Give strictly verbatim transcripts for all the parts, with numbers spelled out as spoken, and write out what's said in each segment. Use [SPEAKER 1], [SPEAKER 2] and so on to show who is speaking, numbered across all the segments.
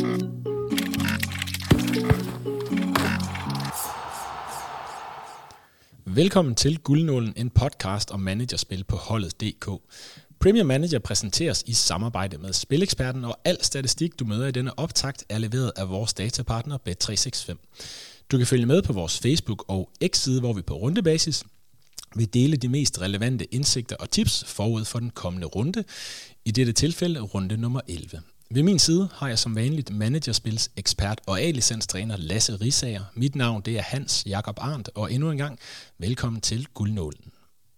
[SPEAKER 1] Velkommen til Guldnålen, en podcast om managerspil på holdet punktum d k. Premier Manager præsenteres i samarbejde med Spileksperten, og al statistik, du møder i denne optakt, er leveret af vores datapartner Bet tre seks fem. Du kan følge med på vores Facebook- og X-side, hvor vi på rundebasis vil dele de mest relevante indsigter og tips forud for den kommende runde, i dette tilfælde runde nummer elleve. Ved min side har jeg som vanligt managerspils ekspert og A-licenstræner Lasse Risager. Mit navn det er Hans Jakob Arndt, og endnu en gang velkommen til Guldnålen.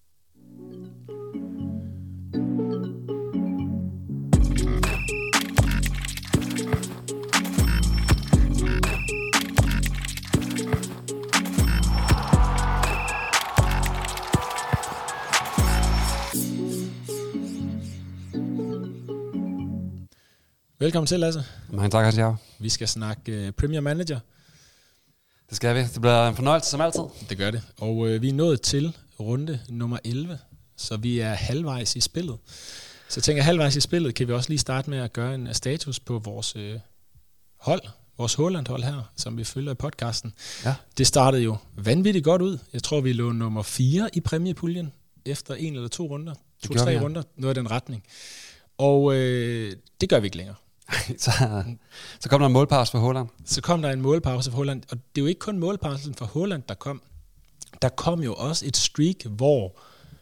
[SPEAKER 1] Velkommen til, Lasse.
[SPEAKER 2] Mange tak, Hans Jakob.
[SPEAKER 1] Vi skal snakke uh, Premier Manager.
[SPEAKER 2] Det skal vi. Det bliver en fornøjelse som altid.
[SPEAKER 1] Det gør det. Og uh, vi er nået til runde nummer elleve, så vi er halvvejs i spillet. Så jeg tænker, halvvejs i spillet kan vi også lige starte med at gøre en status på vores uh, hold, vores Haaland-hold her, som vi følger i podcasten. Ja. Det startede jo vanvittigt godt ud. Jeg tror, vi lå nummer fire i præmiepuljen efter en eller to runder. To-tre ja. runder, noget af den retning. Og uh, det gør vi ikke længere.
[SPEAKER 2] så, så kom der en målpause for Haaland.
[SPEAKER 1] Så kom der en målpause for Haaland, og det er jo ikke kun målpausen for Haaland, der kom. Der kom jo også et streak, hvor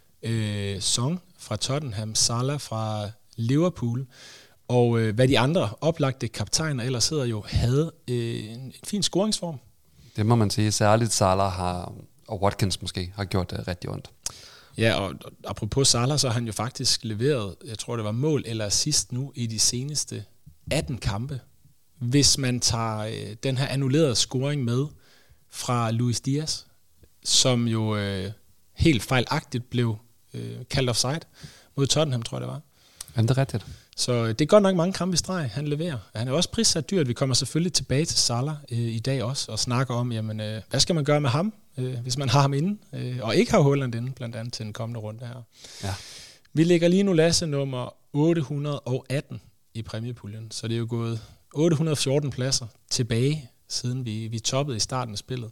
[SPEAKER 1] øh, Son fra Tottenham, Salah fra Liverpool, og øh, hvad de andre oplagte kaptajner ellers hedder jo, havde øh, en, en fin scoringsform.
[SPEAKER 2] Det må man sige. Særligt Salah har, og Watkins måske har gjort det rigtig ondt.
[SPEAKER 1] Ja, og, og apropos Salah, så har han jo faktisk leveret, jeg tror det var mål eller assist nu i de seneste atten kampe. Hvis man tager øh, den her annullerede scoring med fra Luis Diaz, som jo øh, helt fejlagtigt blev øh, kaldt offside mod Tottenham, tror jeg det var.
[SPEAKER 2] Ja, det er rigtigt.
[SPEAKER 1] Så øh, det er godt nok mange kampe i streg, han leverer. Han er også prissat dyrt. Vi kommer selvfølgelig tilbage til Salah øh, i dag også, og snakker om, jamen, øh, hvad skal man gøre med ham, øh, hvis man har ham inde, øh, og ikke har Haaland inde, blandt andet til den kommende runde her. Ja. Vi ligger lige nu, Lasse, nummer otte hundrede og atten i præmiepuljen, så det er jo gået otte hundrede og fjorten pladser tilbage, siden vi, vi toppede i starten af spillet.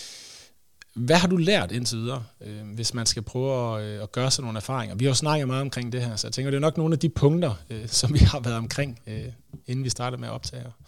[SPEAKER 1] Hvad har du lært indtil videre, øh, hvis man skal prøve at, øh, at gøre sig nogle erfaringer? Vi har jo snakket meget omkring det her, så jeg tænker, det er nok nogle af de punkter, øh, som vi har været omkring, øh, inden vi startede med at optage her.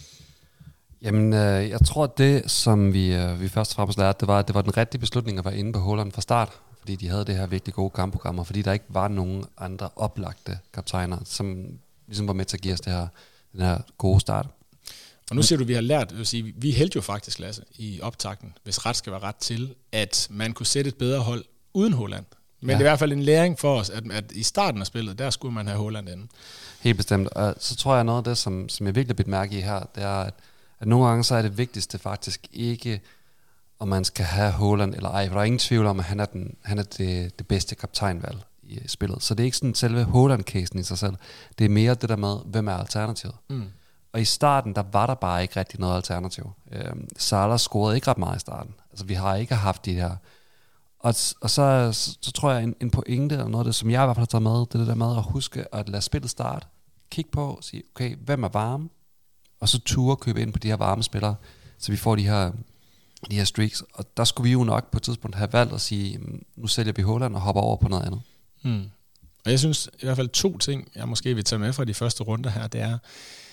[SPEAKER 2] Jamen, øh, jeg tror, det, som vi, øh, vi først og fremmest lærte, det var, at det var den rigtige beslutning at være inde på Haaland fra start, fordi de havde det her virkelig gode kampprogrammer, fordi der ikke var nogen andre oplagte kaptajner, som ligesom var med til at give os det her, den her gode start.
[SPEAKER 1] Og nu siger du, at vi har lært, vil sige, vi hældte jo faktisk, Lasse, i optakten, hvis ret skal være ret til, at man kunne sætte et bedre hold uden Haaland. Men ja. Det er i hvert fald en læring for os, at, at i starten af spillet, der skulle man have Haaland inde.
[SPEAKER 2] Helt bestemt. Og så tror jeg, noget af det, som, som jeg virkelig har bidt mærke i her, det er, at, at nogle gange så er det vigtigste faktisk ikke, om man skal have Haaland eller ej, for der er ingen tvivl om, at han er, den, han er det, det bedste kaptajnvalg i spillet. Så det er ikke sådan selve Haaland-casen i sig selv. Det er mere det der med, hvem er alternativet. Mm. Og i starten, der var der bare ikke rigtig noget alternativ. Øhm, Salah scorede ikke ret meget i starten. Altså, vi har ikke haft de her. Og, og så, så, så tror jeg, en, en pointe, eller noget af det, som jeg i hvert fald har taget med, det er det der med at huske at lade spillet starte. Kig på og sige, okay, hvem er varme? Og så ture købe ind på de her varme spillere, så vi får de her, de her streaks. Og der skulle vi jo nok på et tidspunkt have valgt at sige, nu sælger vi Haaland og hopper over på noget andet.
[SPEAKER 1] Hmm. Og jeg synes i hvert fald to ting, jeg måske vil tage med fra de første runder her, det er,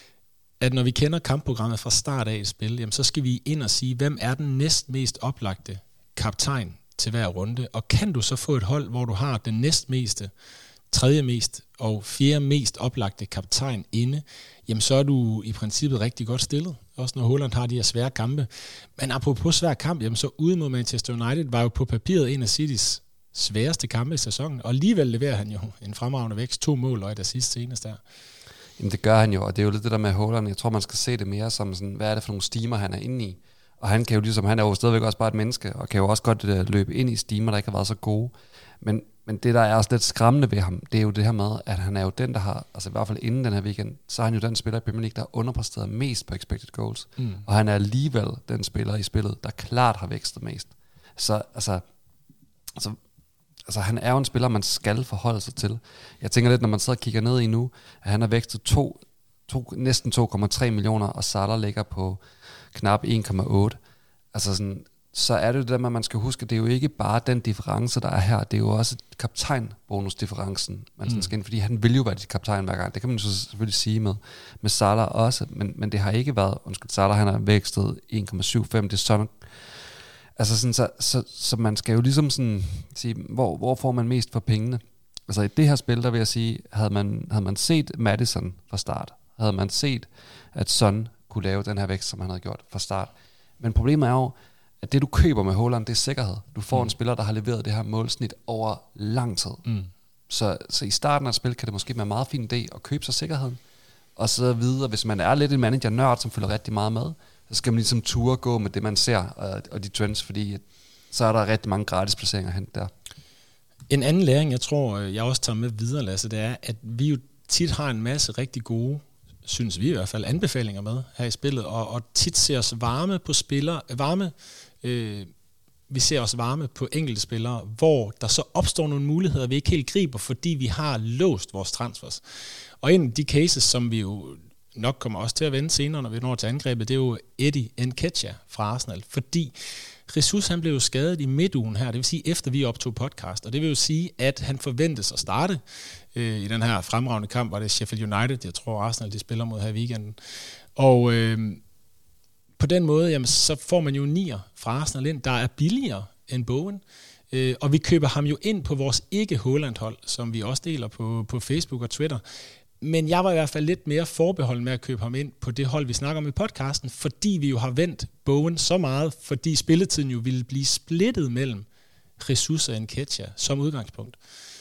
[SPEAKER 1] at når vi kender kampprogrammet fra start af et spil, jamen, så skal vi ind og sige, hvem er den næst mest oplagte kaptajn til hver runde, og kan du så få et hold, hvor du har den næstmeste, tredje mest og fjerde mest oplagte kaptajn inde, jamen så er du i princippet rigtig godt stillet, også når Haaland har de her svære kampe. Men apropos svær kamp, jamen så ude mod Manchester United var jo på papiret en af Citys sværeste kampe i sæsonen, og alligevel leverer han jo en fremragende vækst, to mål og et assist senest der.
[SPEAKER 2] Jamen det gør han jo, og det er jo lidt det der med Haaland. Jeg tror, man skal se det mere som sådan, hvad er det for nogle stimer, han er inde i. Og han kan jo ligesom, han er jo stadigvæk også bare et menneske, og kan jo også godt uh, løbe ind i stimer, der ikke har været så gode. Men, men det, der er også lidt skræmmende ved ham, det er jo det her med, at han er jo den, der har, altså i hvert fald inden den her weekend, så er han jo den spiller i Premier League, der har underpræsteret mest på expected goals. Mm. Og han er alligevel den spiller i spillet, der klart har vækstet mest. Så altså, altså, altså han er jo en spiller, man skal forholde sig til. Jeg tænker lidt, når man sidder og kigger ned i nu, at han har vækstet to to, næsten to komma tre millioner, og Salah ligger på knap en komma otte. Altså sådan, så er det jo det der, man skal huske, det er jo ikke bare den difference, der er her, det er jo også kaptajn-bonus-differencen, man mm. skal ind, fordi han vil jo være dit kaptajn hver gang, det kan man så selvfølgelig sige med, med Salah også, men, men det har ikke været, undskyld, Salah han har vækstet en komma syv fem, det er sådan, altså sådan, så, så, så man skal jo ligesom sådan sige, hvor, hvor får man mest for pengene? Altså i det her spil, der vil jeg sige, havde man, havde man set Maddison fra start, havde man set, at Son kunne lave den her vækst, som han havde gjort fra start, men problemet er jo, at det du køber med Haaland, det er sikkerhed. Du får mm. en spiller, der har leveret det her målsnit over lang tid. Mm. Så, så i starten af et spil kan det måske være en meget fin idé at købe sig sikkerheden, og så videre, hvis man er lidt en manager-nørd, som følger rigtig meget med, så skal man ligesom ture gå med det, man ser, og, og de trends, fordi så er der rigtig mange gratis placeringer hen der.
[SPEAKER 1] En anden læring, jeg tror, jeg også tager med videre, Lasse, det er, at vi jo tit har en masse rigtig gode, synes vi i hvert fald, anbefalinger med her i spillet, og, og tit ser os varme på spillere, varme, øh, vi ser os varme på enkelte spillere, hvor der så opstår nogle muligheder, vi ikke helt griber, fordi vi har låst vores transfers. Og en af de cases, som vi jo nok kommer også til at vende senere, når vi når til angrebet, det er jo Eddie Nketiah fra Arsenal, fordi Jesus han blev jo skadet i midtugen her, det vil sige efter vi optog podcast, og det vil jo sige, at han forventes at starte øh, i den her fremragende kamp, var det Sheffield United, jeg tror Arsenal de spiller mod her i weekenden, og øh, på den måde, jamen, så får man jo nier fra Arsenal ind, der er billigere end Bowen, øh, og vi køber ham jo ind på vores ikke-Haaland-hold, som vi også deler på, på Facebook og Twitter. Men jeg var i hvert fald lidt mere forbeholden med at købe ham ind på det hold, vi snakker om i podcasten, fordi vi jo har vendt Bowen så meget, fordi spilletiden jo ville blive splittet mellem Jesus og Nketiah som udgangspunkt.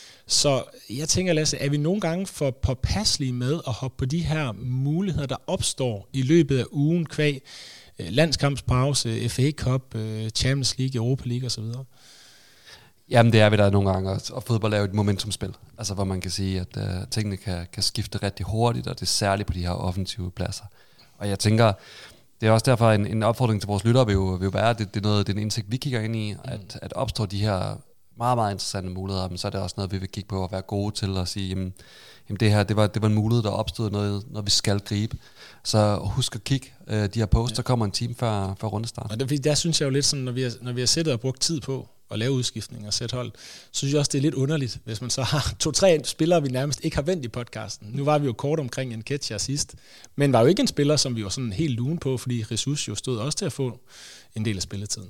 [SPEAKER 1] Så jeg tænker, Lasse, er vi nogle gange for påpasselige med at hoppe på de her muligheder, der opstår i løbet af ugen, kvæg landskampspause, F A Cup, Champions League, Europa League osv.?
[SPEAKER 2] Jamen det er vi der nogle gange, og fodbold er jo et momentumspil, altså hvor man kan sige, at uh, tingene kan, kan skifte rigtig hurtigt, og det er særligt på de her offensive pladser. Og jeg tænker, det er også derfor en, en opfordring til vores lyttere vil jo, vil jo være, at det, det er noget, det er en indsigt, vi kigger ind i, at, at opstår de her meget, meget interessante muligheder, men så er det også noget, vi vil kigge på at være gode til at sige, jamen, jamen det her, det var, det var en mulighed, der opstod noget, noget vi skal gribe. Så husk at kigge uh, de her posts, ja. Der kommer en time før, før rundestart. Og
[SPEAKER 1] der, der synes jeg jo lidt sådan, når vi har, når vi har siddet og brugt tid på at lave udskiftning og sætte hold, så synes jeg også, det er lidt underligt, hvis man så har to-tre spillere, vi nærmest ikke har vendt i podcasten. Nu var vi jo kort omkring Nketiah sidst, men var jo ikke en spiller, som vi var sådan helt lune på, fordi Jesus jo stod også til at få en del af spilletiden.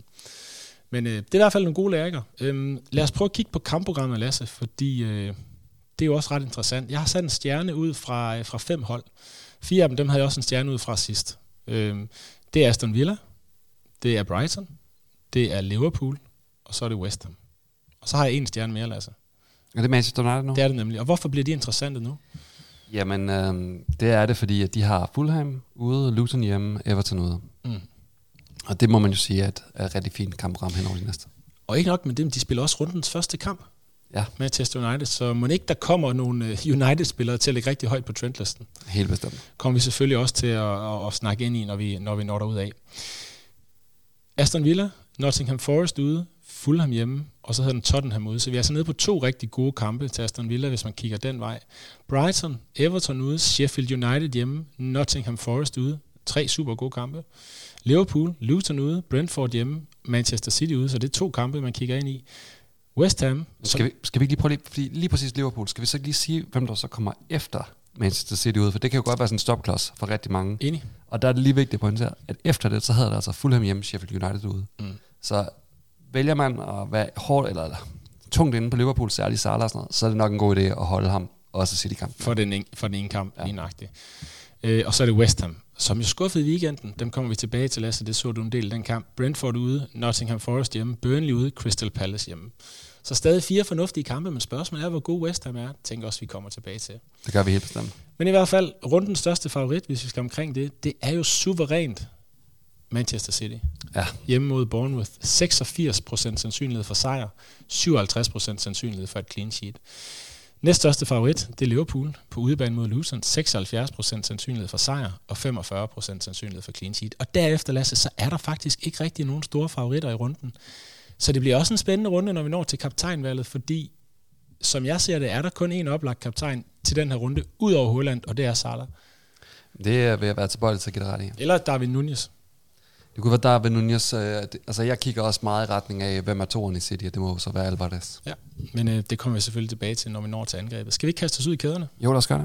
[SPEAKER 1] Men øh, det er i hvert fald nogle gode læringer. Øhm, lad os prøve at kigge på kampprogrammet, Lasse, fordi øh, det er jo også ret interessant. Jeg har sat en stjerne ud fra, øh, fra fem hold. Fire af dem, dem havde jeg også en stjerne ud fra sidst. Øhm, det er Aston Villa, det er Brighton, det er Liverpool, og så er det West Ham. Og så har jeg en stjerne mere, Lasse.
[SPEAKER 2] Er det Manchester United nu?
[SPEAKER 1] Det er det nemlig. Og hvorfor bliver de interessante nu?
[SPEAKER 2] Jamen, øh, det er det, fordi at de har Fulham ude, Luton hjemme, Everton ude. Mm. Og det må man jo sige, at er et rigtig fint kampprogram hen over de næste.
[SPEAKER 1] Og ikke nok med dem, de spiller også rundens første kamp. Ja. Manchester United, så må ikke der kommer nogle United-spillere til at ligge rigtig højt på trendlisten.
[SPEAKER 2] Helt bestemt.
[SPEAKER 1] Kommer vi selvfølgelig også til at, at, at snakke ind i, når vi, når vi når derud af. Aston Villa, Nottingham Forest ude, Fulham hjemme, og så hedder den Tottenham ude. Så vi er altså nede på to rigtig gode kampe til Aston Villa, hvis man kigger den vej. Brighton, Everton ude, Sheffield United hjemme, Nottingham Forest ude. Tre super gode kampe. Liverpool, Luton ude, Brentford hjemme, Manchester City ude. Så det er to kampe, man kigger ind i. West Ham.
[SPEAKER 2] Skal vi, skal vi ikke lige prøve lige, fordi lige præcis Liverpool, skal vi så lige sige, hvem der så kommer efter Manchester City ude, for det kan jo godt være sådan en stopklods for rigtig mange.
[SPEAKER 1] Enig.
[SPEAKER 2] Og der er det lige vigtigt at pointere, at efter det, så havde der altså Fulham hjemme, Sheffield United ude. Mm. Så vælger man at være hårdt eller, eller tungt inde på Liverpool, særligt Salah og sådan noget, så er det nok en god idé at holde ham også City-kamp.
[SPEAKER 1] For den, en, for den ene kamp, ja. Enagtigt. Øh, og så er det West Ham, som jo skuffede i weekenden. Dem kommer vi tilbage til, Lasse. Det så du en del af den kamp. Brentford ude, Nottingham Forest hjemme, Burnley ude, Crystal Palace hjemme. Så stadig fire fornuftige kampe, men spørgsmålet er, hvor god West Ham er. Jeg tænker også, vi kommer tilbage til.
[SPEAKER 2] Det gør vi helt bestemt.
[SPEAKER 1] Men i hvert fald, rundens største favorit, hvis vi skal omkring det, det er jo suverænt Manchester City.
[SPEAKER 2] Ja.
[SPEAKER 1] Hjemme mod Bournemouth. seksogfirs procent sandsynlighed for sejr, syvoghalvtreds procent sandsynlighed for et clean sheet. Næststørste favorit, det er Liverpool på udebane mod Luton. seksoghalvfjerds procent sandsynlighed for sejr og femogfyrre procent sandsynlighed for clean sheet. Og derefter, Lasse, så er der faktisk ikke rigtig nogen store favoritter i runden. Så det bliver også en spændende runde, når vi når til kaptajnvalget, fordi som jeg ser det, er der kun én oplagt kaptajn til den her runde, ud over Haaland, og det er Salah.
[SPEAKER 2] Det er ved at være tilbøjelig til at give det ret i.
[SPEAKER 1] Eller Darwin Núñez.
[SPEAKER 2] Det kunne være Darwin Núñez. Øh, altså jeg kigger også meget i retning af, hvem er toeren i City, og det må så være Alvarez.
[SPEAKER 1] Ja, men øh, det kommer vi selvfølgelig tilbage til, når vi når til angrebet. Skal vi ikke kaste os ud i kæderne?
[SPEAKER 2] Jo, lad os gøre det.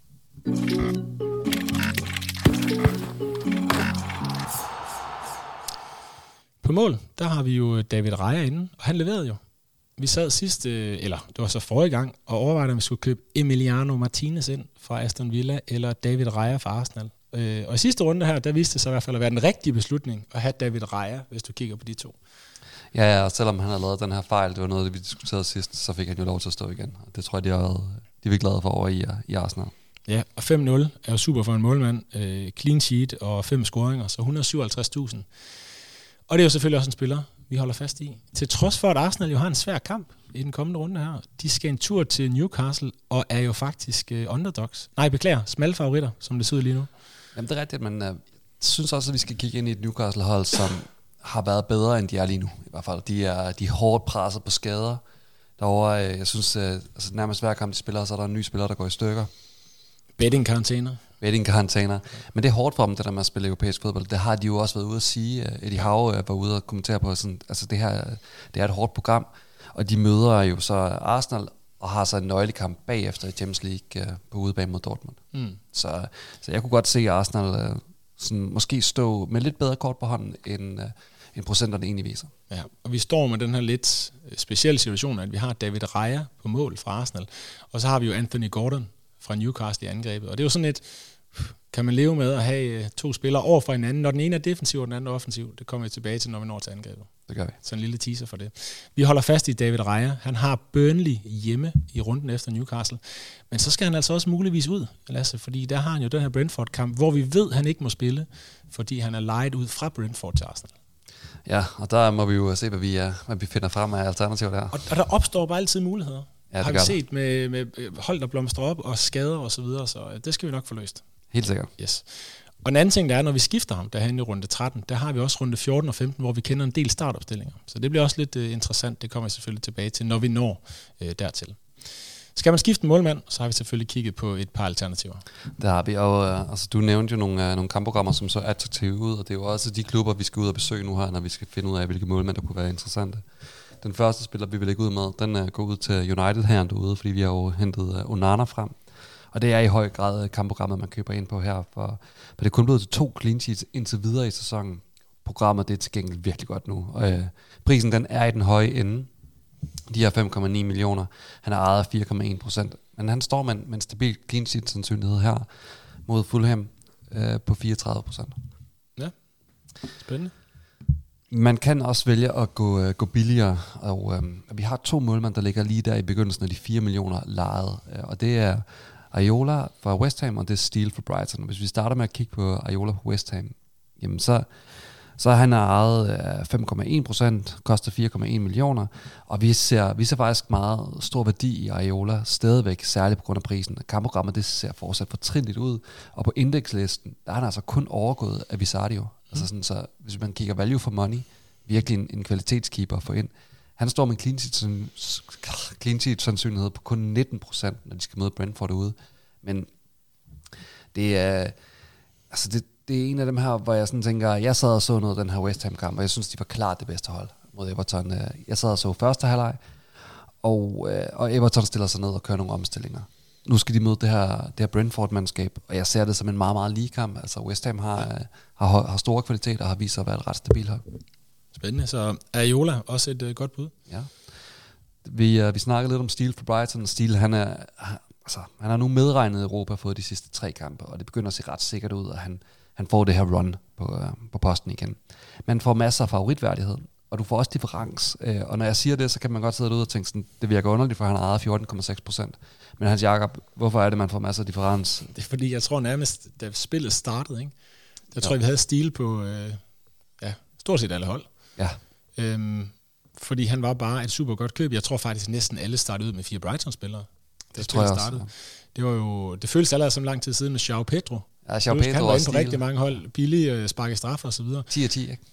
[SPEAKER 1] På mål, der har vi jo David Raya inde, og han leverede jo. Vi sad sidst, eller det var så forrige gang, og overvejede, om vi skulle købe Emiliano Martinez ind fra Aston Villa, eller David Raya fra Arsenal. Og i sidste runde her, der viste det sig i hvert fald at være den rigtige beslutning at have David Raya, hvis du kigger på de to.
[SPEAKER 2] Ja, ja, og selvom han har lavet den her fejl, det var noget, vi diskuterede sidst, så fik han jo lov til at stå igen. Og det tror jeg, de har været, de er glade for over i, i Arsenal.
[SPEAKER 1] Ja, og fem nul er jo super for en målmand. Øh, clean sheet og fem scoringer, så et hundrede og syvoghalvtreds tusind. Og det er jo selvfølgelig også en spiller, vi holder fast i. Til trods for, at Arsenal jo har en svær kamp i den kommende runde her. De skal en tur til Newcastle, og er jo faktisk uh, underdogs. Nej, beklager, smalle favoritter, som det ser ud lige nu.
[SPEAKER 2] Jamen det er rigtigt, men jeg uh, synes også, at vi skal kigge ind i et Newcastle-hold, som har været bedre, end de er lige nu. I hvert fald, de er, de er hårdt presset på skader. Derovre, uh, jeg synes, uh, altså, nærmest hver kamp, de spiller, så er der en ny spiller, der går i stykker.
[SPEAKER 1] Betting-karantæner.
[SPEAKER 2] Betting-karantæner. Men det er hårdt for dem, det der med at spille europæisk fodbold. Det har de jo også været ude at sige. Eddie Howe var ude og kommentere på, sådan, altså det her, det er et hårdt program. Og de møder jo så Arsenal og har så en nøglekamp bagefter i Champions League uh, på udebane mod Dortmund. Mm. Så, så jeg kunne godt se Arsenal uh, sådan, måske stå med lidt bedre kort på hånden, end, uh, end procenterne egentlig viser.
[SPEAKER 1] Ja, og vi står med den her lidt specielle situation, at vi har David Raya på mål fra Arsenal, og så har vi jo Anthony Gordon fra Newcastle i angrebet. Og det er jo sådan et, kan man leve med at have to spillere over for hinanden, når den ene er defensiv og den anden er offensiv. Det kommer vi tilbage til, når vi når til angrebet.
[SPEAKER 2] Det gør vi.
[SPEAKER 1] Så en lille teaser for det. Vi holder fast i David Raya. Han har Burnley hjemme i runden efter Newcastle. Men så skal han altså også muligvis ud, Lasse, fordi der har han jo den her Brentford-kamp, hvor vi ved, at han ikke må spille, fordi han er lejet ud fra Brentford til Arsenal.
[SPEAKER 2] Ja, og der må vi jo se, hvad vi, er, hvad vi finder frem af alternativer der. Og,
[SPEAKER 1] og der opstår bare altid muligheder.
[SPEAKER 2] Ja,
[SPEAKER 1] har vi set med, med hold, der blomstrer op og skader og så videre, så det skal vi nok få løst.
[SPEAKER 2] Helt sikkert.
[SPEAKER 1] Yes. Og den anden ting, der er, når vi skifter ham, der er i runde tretten, der har vi også runde fjorten og femten, hvor vi kender en del startopstillinger. Så det bliver også lidt uh, interessant, det kommer jeg selvfølgelig tilbage til, når vi når uh, dertil. Skal man skifte en målmand, så har vi selvfølgelig kigget på et par alternativer.
[SPEAKER 2] Der har vi, og uh, altså, du nævnte jo nogle, uh, nogle kampprogrammer, som så attraktive ud, og det er jo også de klubber, vi skal ud og besøge nu her, når vi skal finde ud af, hvilke målmænd, der kunne være interessante. Den første spiller, vi vil lægge ud med, den uh, går ud til United her derude, fordi vi har jo hentet uh, Onana frem. Og det er i høj grad kampprogrammet, man køber ind på her, for, for det er kun blevet til to clean sheets indtil videre i sæsonen. Programmet det er tilgængeligt virkelig godt nu. Og, øh, prisen den er i den høje ende. De her fem komma ni millioner. Han er ejet af fire komma en procent. Men han står med en, med en stabil clean sheet sandsynlighed her mod Fulham øh, på fireogtredive procent.
[SPEAKER 1] Ja, spændende.
[SPEAKER 2] Man kan også vælge at gå, øh, gå billigere, og øh, vi har to målmænd, der ligger lige der i begyndelsen af de fire millioner lejet. Øh, og det er Areola fra West Ham, og det er Steele fra Brighton. Hvis vi starter med at kigge på Areola fra West Ham, jamen så, så er han ejet fem komma en procent, koster fire komma en millioner, og vi ser, vi ser faktisk meget stor værdi i Areola, stadigvæk, særligt på grund af prisen. Kampprogrammet, det ser fortsat fortrinligt ud, og på indekslisten, der er han altså kun overgået af Visario. Mm. Altså sådan, så hvis man kigger value for money, virkelig en, en kvalitetskeeper for ind. Han står med en clean sheet, clean sheet sandsynlighed på kun nitten procent, når de skal møde Brentford ude. Men det er, altså det, det er en af dem her, hvor jeg sådan tænker, jeg sad og så noget af den her West Ham kamp, og jeg synes, de var klart det bedste hold mod Everton. Jeg sad og så første halvleg, og, og Everton stiller sig ned og kører nogle omstillinger. Nu skal de møde det her, det her Brentford-mandskab, og jeg ser det som en meget, meget lige kamp. Altså West Ham har, har, har store kvaliteter og har vist sig at være et ret stabilt hold.
[SPEAKER 1] Spændende, så Areola også et uh, godt bud.
[SPEAKER 2] Ja. Vi, uh, vi snakkede lidt om Steele for Brighton. Steele, han er, altså, han har nu medregnet i Europa for de sidste tre kampe, og det begynder at se ret sikkert ud, at han, han får det her run på, uh, på posten igen. Man får masser af favoritværdighed, og du får også differens. Uh, og når jeg siger det, så kan man godt sidde derude og tænke sådan, det virker underligt, for han har ejet fjorten komma seks procent. Men Hans Jakob, hvorfor er det, man får masser af differens?
[SPEAKER 1] Det er fordi, jeg tror nærmest, da spillet startede, ikke? Der tror jeg, vi havde Steele på uh, ja, stort set alle hold.
[SPEAKER 2] Ja.
[SPEAKER 1] Øhm, fordi han var bare et super godt køb. Jeg tror faktisk, at næsten alle startede ud med fire Brighton-spillere.
[SPEAKER 2] Det tror jeg også,
[SPEAKER 1] startede. Ja. Det var jo, det føltes allerede som lang tid siden med João Pedro.
[SPEAKER 2] Ja, João Pedro
[SPEAKER 1] han var inde på
[SPEAKER 2] rigtig
[SPEAKER 1] mange hold. Billig, uh, sparke straffer og så videre.
[SPEAKER 2] ti af ti, ikke?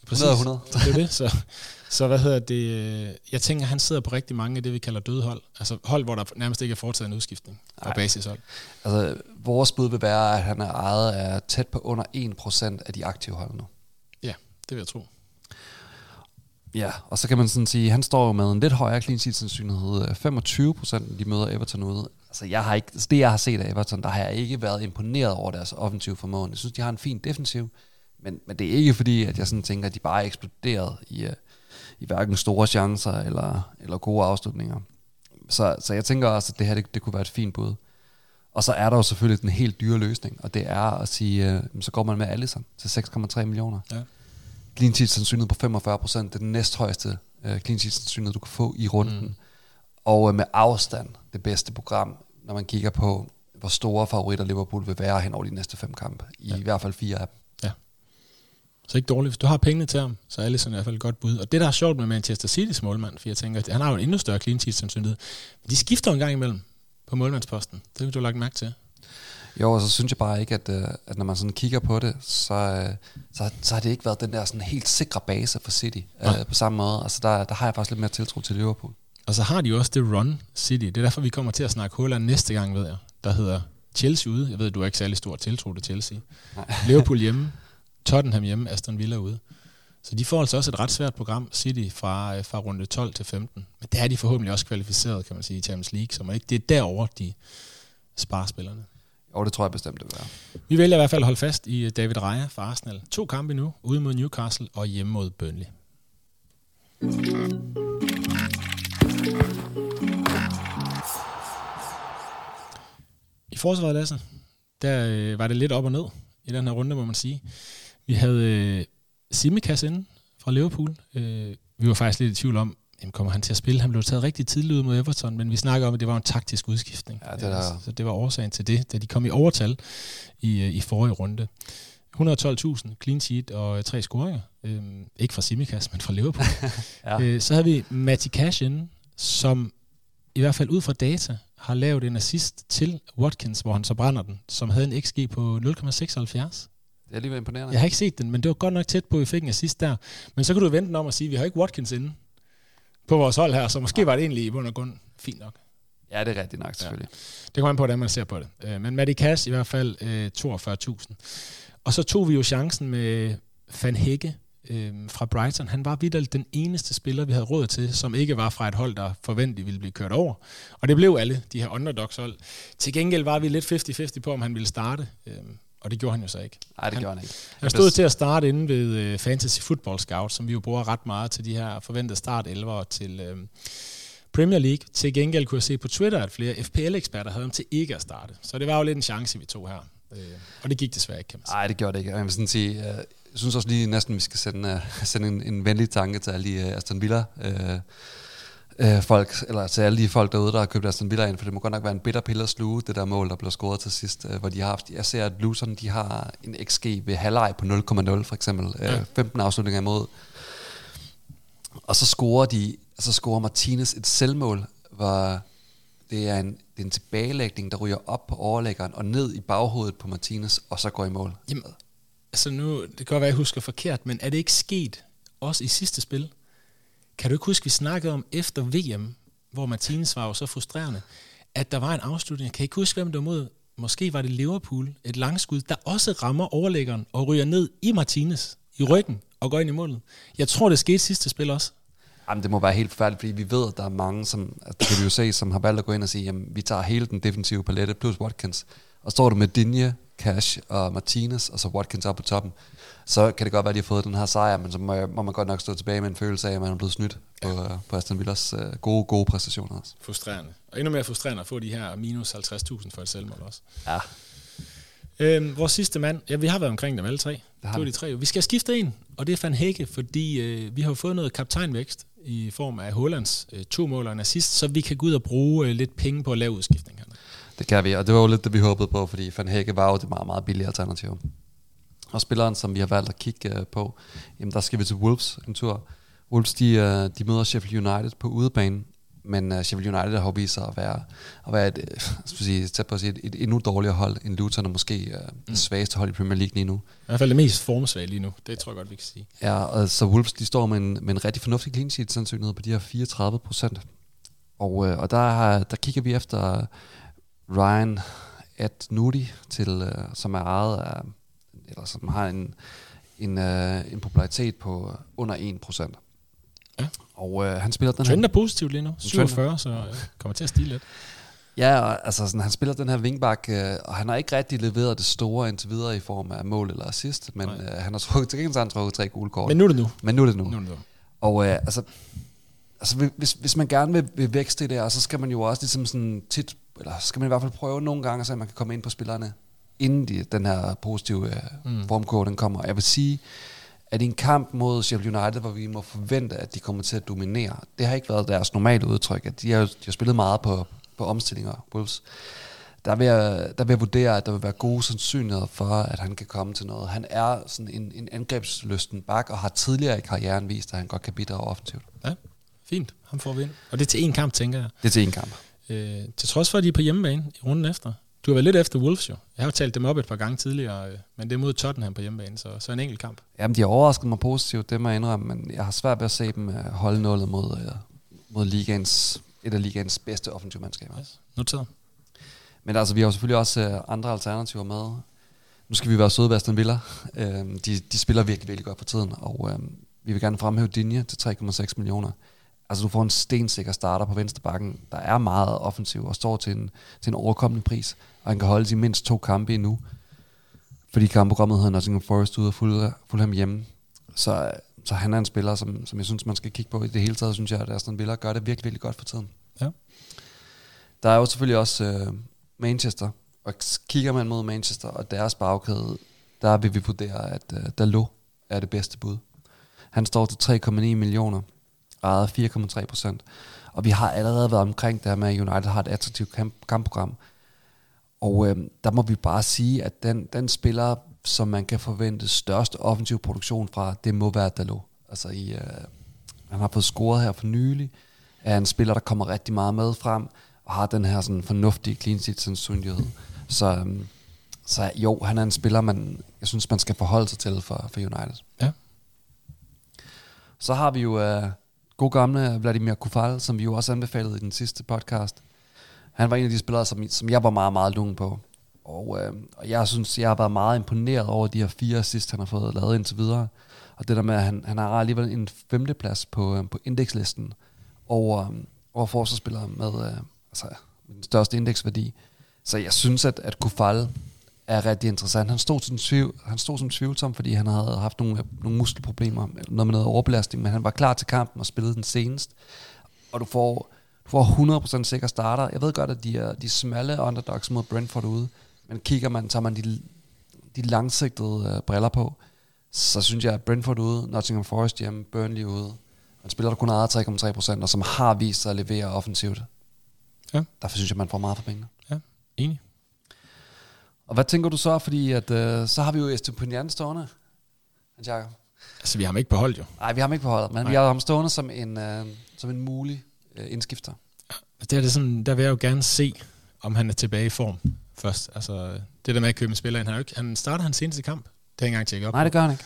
[SPEAKER 1] præcis.
[SPEAKER 2] hundrede hundrede.
[SPEAKER 1] Det er det, så, så hvad hedder det, jeg tænker, han sidder på rigtig mange af det, vi kalder døde hold. Altså hold, hvor der nærmest ikke er foretaget en udskiftning af basishold.
[SPEAKER 2] Altså, vores bud vil være, at han er ejet af tæt på under en procent af de aktive hold nu.
[SPEAKER 1] Ja, det vil jeg tro.
[SPEAKER 2] Ja, og så kan man sådan sige, han står jo med en lidt højere clean sheet sandsynlighed, femogtyve procent, de møder Everton ude. Altså, jeg har ikke, altså det jeg har set af Everton, der har jeg ikke været imponeret over deres offensive formåen. Jeg synes, de har en fin defensiv, men, men det er ikke fordi, at jeg sådan tænker, at de bare er eksploderet i, i hverken store chancer eller, eller gode afslutninger. Så, så jeg tænker også, at det her det, det kunne være et fint bud. Og så er der jo selvfølgelig den helt dyre løsning, og det er at sige, øh, så går man med Alisson til seks komma tre millioner. Ja. Clean sheet sandsynlighed på femogfyrre procent, det er den næsthøjeste uh, clean sheet sandsynlighed, du kan få i runden. Mm. Og uh, med afstand det bedste program, når man kigger på, hvor store favoritter Liverpool vil være hen over de næste fem kampe. I ja. i hvert fald fire af dem. Ja.
[SPEAKER 1] Så ikke dårligt. Hvis du har pengene til ham, så er Alisson i hvert fald et godt bud. Og det, der er sjovt med Manchester City's målmand, for jeg tænker, at han har jo en endnu større clean sheet sandsynlighed. De skifter en gang imellem på målmandsposten. Det har du lagt mærke til.
[SPEAKER 2] Jo, og så synes jeg bare ikke, at, at når man sådan kigger på det, så, så, så har det ikke været den der sådan helt sikre base for City øh, på samme måde. Altså der, der har jeg faktisk lidt mere tiltro til Liverpool.
[SPEAKER 1] Og så har de jo også det run City. Det er derfor, vi kommer til at snakke Haaland næste gang, ved jeg. Der hedder Chelsea ude. Jeg ved, du er ikke særlig stor tiltro til Chelsea. Nej. Liverpool hjemme, Tottenham hjemme, Aston Villa ude. Så de får altså også et ret svært program, City, fra, fra runde tolv til femten. Men der er de forhåbentlig også kvalificeret, kan man sige, i Champions League. Så ikke det er derovre, de sparer spillerne.
[SPEAKER 2] Jo, det tror jeg bestemt, det vil være.
[SPEAKER 1] Vi vælger i hvert fald at holde fast i David Raya fra Arsenal. To kampe nu, ude mod Newcastle og hjemme mod Burnley. I forsvaret, Lasse, der øh, var det lidt op og ned i den her runde, må man sige. Vi havde øh, Tsimikas inde fra Liverpool. Øh, vi var faktisk lidt i tvivl om, jamen, kommer han til at spille? Han blev taget rigtig tidligt ud mod Everton, men vi snakker om, at det var en taktisk udskiftning.
[SPEAKER 2] Ja, det der...
[SPEAKER 1] Så det var årsagen til det, da de kom i overtal i, i forrige runde. et hundrede og tolv tusind clean sheet og tre scoringer. Øhm, ikke fra Tsimikas, men fra Liverpool. ja. øh, så havde vi Matty Cash inde, som i hvert fald ud fra data har lavet en assist til Watkins, hvor han så brænder den, som havde en X G på nul komma seksoghalvfjerds.
[SPEAKER 2] Det er lige imponerende.
[SPEAKER 1] Jeg har ikke set den, men det var godt nok tæt på, at vi fik en assist der. Men så kan du vente den om at sige, at vi har ikke Watkins inde på vores hold her, så måske var det egentlig i bund og grund fint nok.
[SPEAKER 2] Ja, det er rigtigt nok, selvfølgelig. Ja.
[SPEAKER 1] Det kommer an på, hvordan man ser på det. Men Matty Cash i hvert fald toogfyrre tusind. Og så tog vi jo chancen med Van Hegge øh, fra Brighton. Han var vitterligt den eneste spiller, vi havde råd til, som ikke var fra et hold, der forventeligt ville blive kørt over. Og det blev alle de her underdogs-hold. Til gengæld var vi lidt halvtreds halvtreds på, om han ville starte. Øh, og det gjorde han jo så ikke.
[SPEAKER 2] Nej, det han, gjorde han ikke.
[SPEAKER 1] Han stod til at starte inde ved uh, Fantasy Football Scout, som vi jo bruger ret meget til de her forventede start-elvere til øh, Premier League. Til gengæld kunne jeg se på Twitter, at flere F P L-eksperter havde ham til ikke at starte. Så det var jo lidt en chance, vi tog her. Øh, og det gik desværre ikke, kan man sige.
[SPEAKER 2] Nej, det gjorde det ikke. Jeg vil sådan sige, uh, jeg synes også lige næsten, vi skal sende, uh, sende en, en venlig tanke til alle de uh, Aston Villa uh, uh, folk, eller til alle de folk derude, der har købt Aston Villa ind, for det må godt nok være en bitter pille at sluge, det der mål, der blev scoret til sidst, uh, hvor de har haft, jeg ser, at Luton, de har en X G ved halvleg på nul komma nul, for eksempel, uh, ja. femten afslutninger imod, og så scorer de, og så scorer Martinez et selvmål, hvor det er en, det er en tilbagelægning, der ryger op på overlæggeren og ned i baghovedet på Martinez, og så går i mål.
[SPEAKER 1] Jamen, altså nu, det kan godt være, jeg husker forkert, men er det ikke sket også i sidste spil? Kan du ikke huske, vi snakkede om efter V M, hvor Martinez var jo så frustrerende, at der var en afslutning. Jeg kan ikke huske, hvem det var mod. Måske var det Liverpool, et langskud, der også rammer overlæggeren og ryger ned i Martinez i ryggen og går ind i målet. Jeg tror, det skete sidste spil også.
[SPEAKER 2] Jamen, det må være helt forfærdeligt, fordi vi ved, at der er mange, som, altså, det kan vi jo se, som har valgt at gå ind og sige, jamen, vi tager hele den defensive palette plus Watkins. Og står du med Digne, Cash og Martinez, og så Watkins op på toppen, så kan det godt være, at de har fået den her sejr, men så må, jeg, må man godt nok stå tilbage med en følelse af, at man er blevet snydt på, ja. på Aston Villas uh, gode, gode præstationer også.
[SPEAKER 1] Frustrerende. Og endnu mere frustrerende at få de her minus halvtreds tusind for et selvmål også.
[SPEAKER 2] Ja.
[SPEAKER 1] Øhm, vores sidste mand, ja, vi har været omkring dem alle tre. Det, det var de tre. Vi skal skifte en, og det er Van Hegge, fordi øh, vi har fået noget kaptajnvækst i form af Haalands øh, to mål og en assist, så vi kan gå ud og bruge øh, lidt penge på at lave udskiftning her.
[SPEAKER 2] Det kan vi, og det var jo lidt det, vi håbede på, fordi Van Hegge var jo det meget, meget billige alternativ. Og spilleren, som vi har valgt at kigge øh, på, jamen der skal vi til Wolves en tur. Wolves, de, øh, de møder Sheffield United på udebane, men uh, Sheffield United har vist sig at være, at være et, uh, sige, på at sige, et, et endnu dårligere hold end Luton, og måske uh, mm. det svageste hold i Premier League lige nu.
[SPEAKER 1] I hvert fald det mest formsvage lige nu, det tror jeg godt, vi kan sige.
[SPEAKER 2] Ja, og så Wolves, de står med en, med en rigtig fornuftig clean sheet sandsynlighed på de her fireogtredive procent. Og, uh, og der, har, der kigger vi efter Ryan Atnudi, til, uh, som er ejet af, eller som har en, en, uh, en popularitet på under en procent.
[SPEAKER 1] Ja.
[SPEAKER 2] Og øh, han spiller den
[SPEAKER 1] Trend
[SPEAKER 2] her...
[SPEAKER 1] er positivt lige nu, syvogfyrre, så øh, kommer til at stige lidt.
[SPEAKER 2] Ja, og, altså sådan, han spiller den her wingback, øh, og han har ikke rigtig leveret det store indtil videre i form af mål eller assist, men øh, han har trukket, til gengæld han trukket tre gule kort.
[SPEAKER 1] Men nu er det nu.
[SPEAKER 2] Men nu er det nu.
[SPEAKER 1] nu, er det nu.
[SPEAKER 2] Og øh, altså, altså hvis, hvis man gerne vil, vil vækste det der, så skal man jo også ligesom sådan tit, eller skal man i hvert fald prøve nogle gange, så man kan komme ind på spillerne, inden de, den her positive øh, mm. formkurve, den kommer. Jeg vil sige, at i en kamp mod Sheffield United, hvor vi må forvente, at de kommer til at dominere, det har ikke været deres normale udtryk, at de har, de har spillet meget på, på omstillinger, Wolves. Der vil, jeg, der vil jeg vurdere, at der vil være gode sandsynligheder for, at han kan komme til noget. Han er sådan en, en angrebslysten bak, og har tidligere i karrieren vist, at han godt kan bidrage offensivt.
[SPEAKER 1] Ja, fint. Han får vind. Og det er til én kamp, tænker jeg.
[SPEAKER 2] Det er til én kamp.
[SPEAKER 1] Øh, til trods for, at de er på hjemmebane i runden efter. Du har været lidt efter Wolves jo. Jeg har jo talt dem op et par gange tidligere, men det er mod Tottenham på hjemmebane, så, så en enkelt kamp.
[SPEAKER 2] Jamen, de har overrasket mig positivt, det må jeg indrømme, men jeg har svært ved at se dem holde nullet mod, mod ligaens, et af ligaens bedste offensive mandskaber.
[SPEAKER 1] Yes. Noteret.
[SPEAKER 2] Men altså, vi har jo selvfølgelig også andre alternativer med. Nu skal vi være søde ved Aston Villa. De, de spiller virkelig, virkelig godt for tiden, og vi vil gerne fremhæve Digne til tre komma seks millioner. Altså, du får en stensikker starter på venstre bakken, der er meget offensiv og står til en, til en overkommende pris, og han kan holde de mindst to kampe endnu, fordi kampprogrammet hedder Nottingham Forest ude og Fulham hjemme. Så, så han er en spiller, som, som jeg synes, man skal kigge på. I det hele taget synes jeg, at Aston Villa gør det virkelig, virkelig godt for tiden.
[SPEAKER 1] Ja.
[SPEAKER 2] Der er jo selvfølgelig også uh, Manchester, og kigger man mod Manchester og deres bagkæde, der vil vi vurdere, at uh, Dalot er det bedste bud. Han står til tre komma ni millioner, ejet fire komma tre procent. Og vi har allerede været omkring det her med, at United har et attraktivt kamp- kampprogram. Og øh, der må vi bare sige, at den, den spiller, som man kan forvente største offensiv produktion fra, det må være Dalot. Altså i, øh, han har fået scoret her for nylig, er en spiller, der kommer rigtig meget med frem, og har den her sådan fornuftige clean sheet sandsynlighed. Så, øh, så jo, han er en spiller, man, jeg synes, man skal forholde sig til for, for United.
[SPEAKER 1] Ja.
[SPEAKER 2] Så har vi jo... Øh, god gamle Vladimir Kufal, som vi jo også anbefalede i den sidste podcast. Han var en af de spillere, som, som jeg var meget, meget lungen på. Og, øh, og jeg synes, jeg har været meget imponeret over de her fire assist, han har fået lavet indtil videre. Og det der med, at han, han har alligevel en femteplads på, øh, på indekslisten over, øh, over forsvarsspillere med, øh, altså, med den største indeksværdi. Så jeg synes, at, at Kufal er rigtig interessant. Han stod som tvivl, han stod som tvivlsom, fordi han havde haft nogle, nogle muskelproblemer, noget med noget overbelastning, men han var klar til kampen og spillede den senest. Og du får, du får hundrede procent sikker starter. Jeg ved godt, at de er de smalle underdogs mod Brentford ude, men kigger man, tager man de, de langsigtede uh, briller på, så synes jeg, at Brentford ude, Nottingham Forest hjemme, Burnley ude, en spiller, der kun ejer tre komma tre procent, og som har vist sig at levere offensivt. Ja. Derfor synes jeg, man får meget for pengene.
[SPEAKER 1] Ja, enig.
[SPEAKER 2] Og hvad tænker du så? Fordi at, øh, så har vi jo Estepinian stående. Hans Jakob.
[SPEAKER 1] Altså, vi har ham ikke på hold, jo.
[SPEAKER 2] Nej, vi har ham ikke på hold, men Nej. vi har ham stående som en, øh, som en mulig øh, indskifter.
[SPEAKER 1] Ja, det er det sådan, der vil jeg jo gerne se, om han er tilbage i form først. Altså, det der med at købe en spiller ind, han, ikke, han starter hans seneste kamp. Det har jeg ikke engang tjekket op.
[SPEAKER 2] Nej, det gør han ikke.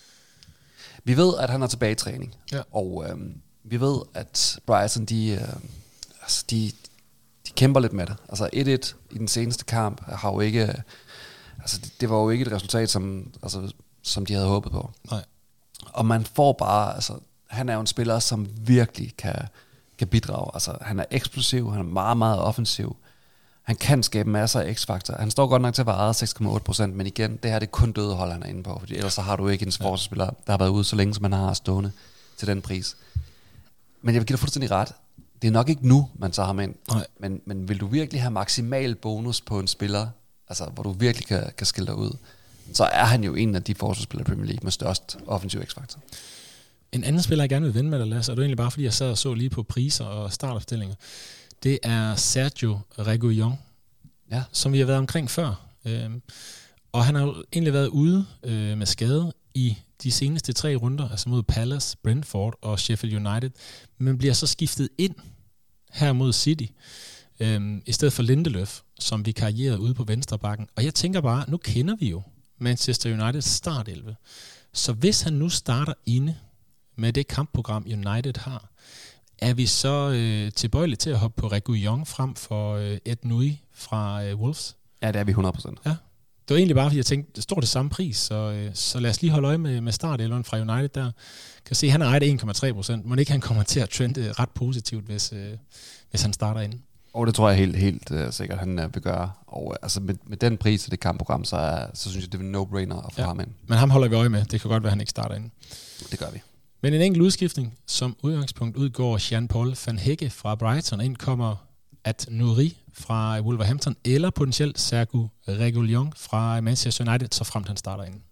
[SPEAKER 2] Vi ved, at han er tilbage i træning.
[SPEAKER 1] Ja.
[SPEAKER 2] Og øh, vi ved, at Brighton, de, øh, altså, de, de kæmper lidt med det. Altså et et i den seneste kamp har jo ikke... Altså det, det var jo ikke et resultat, som, altså, som de havde håbet på.
[SPEAKER 1] Nej.
[SPEAKER 2] Og man får bare... Altså, han er jo en spiller, som virkelig kan, kan bidrage. Altså, han er eksplosiv, han er meget, meget offensiv. Han kan skabe masser af x-faktor. Han står godt nok til at være ejet seks komma otte procent, men igen, det her det er kun døde hold, han er inde på, fordi ellers så har du ikke en forsvarsspiller, der har været ude så længe, som han har stående til den pris. Men jeg vil give dig fuldstændig ret. Det er nok ikke nu, man tager ham ind.
[SPEAKER 1] Nej.
[SPEAKER 2] Men, men vil du virkelig have maksimal bonus på en spiller, altså hvor du virkelig kan, kan skille dig ud, så er han jo en af de forsvarsspillere i Premier League med størst offensiv x-faktor.
[SPEAKER 1] En anden spiller, jeg gerne vil vende med dig, Lasse, og det er egentlig bare, fordi jeg sad og så lige på priser og startopstillinger, det er Sergio Reguilón, ja. Som vi har været omkring før. Øhm, og han har jo egentlig været ude øh, med skade i de seneste tre runder, altså mod Palace, Brentford og Sheffield United, men bliver så skiftet ind her mod City, øhm, i stedet for Lindeløf, som vi karrierede ude på venstre bakken. Og jeg tænker bare, nu kender vi jo Manchester Uniteds startelve. Så hvis han nu starter inde med det kampprogram, United har, er vi så øh, tilbøjelige til at hoppe på Reguilon frem for øh, Ed Nui fra øh, Wolves?
[SPEAKER 2] Ja, det er vi hundrede procent.
[SPEAKER 1] Ja. Det var egentlig bare, fordi jeg tænkte, det står det samme pris, så, øh, så lad os lige holde øje med, med startelveren fra United der. Kan se, han er ejet en komma tre procent. Må ikke han kommer til at trende ret positivt, hvis, øh, hvis han starter inde?
[SPEAKER 2] Og det tror jeg helt, helt uh, sikkert, han uh, vil gøre. Og uh, altså med, med den pris og det kampprogram, så, uh, så synes jeg, det er en no-brainer at få
[SPEAKER 1] ja.
[SPEAKER 2] ham ind.
[SPEAKER 1] Men ham holder vi øje med. Det kan godt være, at han ikke starter inde.
[SPEAKER 2] Det gør vi.
[SPEAKER 1] Men en enkelt udskiftning, som udgangspunkt udgår Jean-Paul van Hecke fra Brighton, ind kommer at Nouri fra Wolverhampton, eller potentielt Sergio Reguilon fra Manchester United, så fremt han starter ind.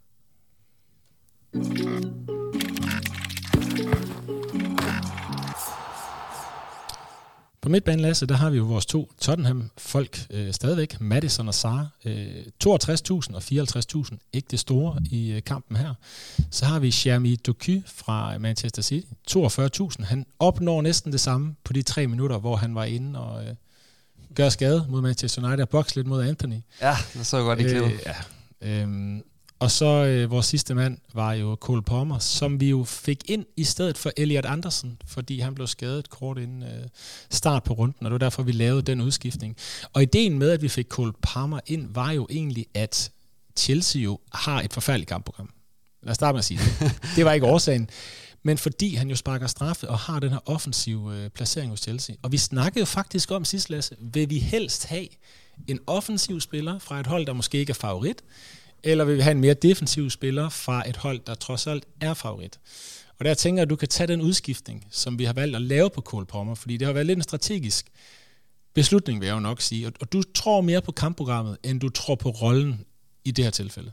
[SPEAKER 1] På midtbanen, Lasse, der har vi jo vores to Tottenham-folk øh, stadigvæk, Maddison og Sarr, øh, toogtres tusind og fireoghalvtreds tusind, ikke det store i øh, kampen her. Så har vi Jeremy Doku fra Manchester City, toogfyrre tusind. Han opnår næsten det samme på de tre minutter, hvor han var inde og øh, gør skade mod Manchester United og bokse lidt mod Anthony.
[SPEAKER 2] Ja, det så godt i klippet.
[SPEAKER 1] Øh, ja, øh, og så øh, vores sidste mand var jo Cole Palmer, som vi jo fik ind i stedet for Elliot Anderson, fordi han blev skadet kort inden øh, start på runden, og det var derfor, vi lavede den udskiftning. Og ideen med, at vi fik Cole Palmer ind, var jo egentlig, at Chelsea jo har et forfærdeligt kampprogram. Lad os starte med at sige det. Det var ikke årsagen. Men fordi han jo sparker straffe og har den her offensive øh, placering hos Chelsea. Og vi snakkede jo faktisk om sidst, Lasse, vil vi helst have en offensiv spiller fra et hold, der måske ikke er favorit, eller vil vi have en mere defensiv spiller fra et hold, der trods alt er favorit? Og der tænker jeg, at du kan tage den udskiftning, som vi har valgt at lave på Cole Palmer, fordi det har været lidt en strategisk beslutning, vil jeg jo nok sige. Og du tror mere på kampprogrammet, end du tror på rollen i det her tilfælde.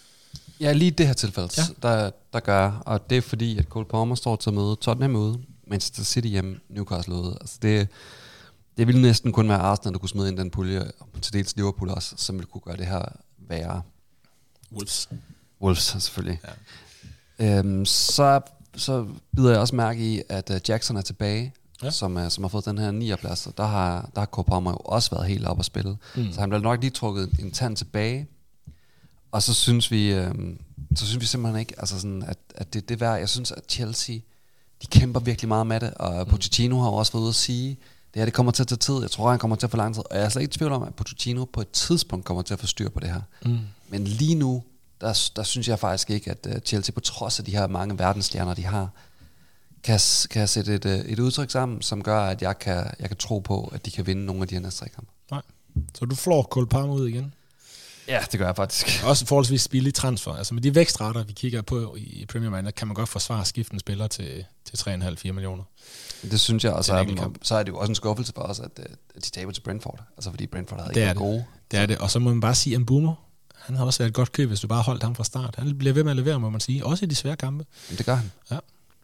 [SPEAKER 2] Ja, lige i det her tilfælde,
[SPEAKER 1] ja.
[SPEAKER 2] der, der gør jeg. Og det er fordi, at Cole Palmer står til at møde Tottenham ude, Manchester City hjemme, Newcastle ude. Altså det, det ville næsten kun være Arsenal, der kunne smide ind den pulje, og til dels Liverpool også, som ville kunne gøre det her værre.
[SPEAKER 1] Wolves.
[SPEAKER 2] Wolves, selvfølgelig.
[SPEAKER 1] Ja.
[SPEAKER 2] Øhm, så, så bider jeg også mærke i, at uh, Jackson er tilbage, ja. som, uh, som har fået den her nier plads, og der har, der har Cole Palmer jo også været helt op at spille. Mm. Så han bliver nok lige trukket en tand tilbage, og så synes vi, øhm, så synes vi simpelthen ikke, altså sådan, at, at det det værd. Jeg synes, at Chelsea, de kæmper virkelig meget med det, og mm. Pochettino har også været ude at sige, det her det kommer til at tage tid, jeg tror, han kommer til at få lang tid, og jeg er slet ikke i tvivl om, at Pochettino på et tidspunkt kommer til at få styr på det her. Mm. Men lige nu, der, der synes jeg faktisk ikke, at uh, Chelsea, på trods af de her mange verdensstjerner, de har, kan, kan sætte et, et udtryk sammen, som gør, at jeg kan, jeg kan tro på, at de kan vinde nogle af de her næste tre kampe.
[SPEAKER 1] Nej. Så du flår Cole Palmer ud igen?
[SPEAKER 2] Ja, det gør jeg faktisk.
[SPEAKER 1] Også forholdsvis billig transfer. Altså med de vækstrater, vi kigger på i Premier League, kan man godt forsvare at skifte en spiller til, til tre komma fem til fire millioner.
[SPEAKER 2] Det synes jeg, og så er, så er det jo også en skuffelse for os, at, at de taber til Brentford. Altså fordi Brentford havde det ikke været gode.
[SPEAKER 1] Det er det, og så må man bare sige, at Mbeumo, han har også været et godt køb, hvis du bare holdt ham fra start. Han bliver ved med at levere, må man sige. Også i de svære kampe.
[SPEAKER 2] Men det gør han.
[SPEAKER 1] Ja.